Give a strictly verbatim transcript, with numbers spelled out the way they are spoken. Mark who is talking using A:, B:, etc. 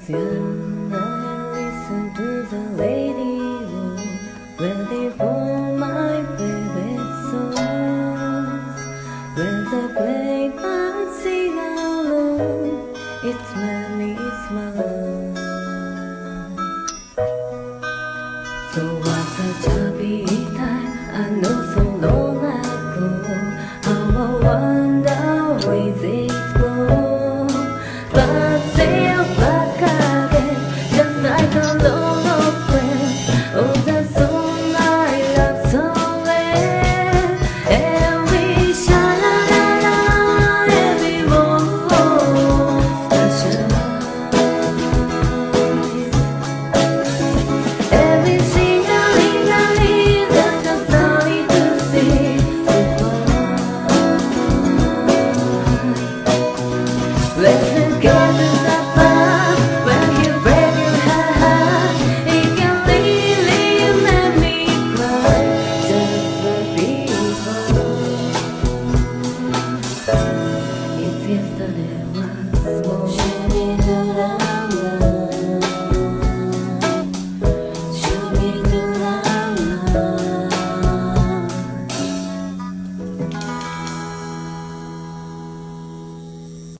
A: young, I listened to the radio, ready for my favorite songs. When they played, I sing along. It made me smile. So was a chubby time, I know so long ago. How I wonder where it goes. But they're back again, just like a long lost friend. Oh, the song I love so well. And we sha-la-la-la, everyone special. Every single ring there's a story to see. So far, let's get to the fun. When you break your heart, it can really make me cry. Just like before. It's yesterday once more.